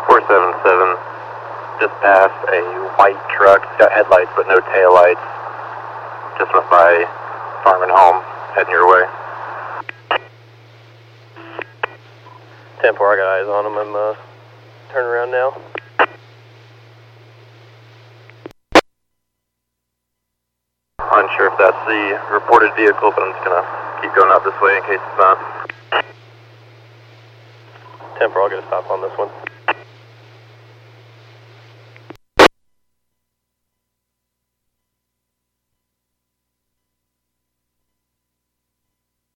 477, just passed a white truck. It's got headlights but no taillights. Just went by Farm and Home, heading your way. 10-4, I got eyes on him. I'm turning around now. Unsure if that's the reported vehicle, but I'm just gonna keep going out this way in case it's not. 10-4, I'll get a stop on this one.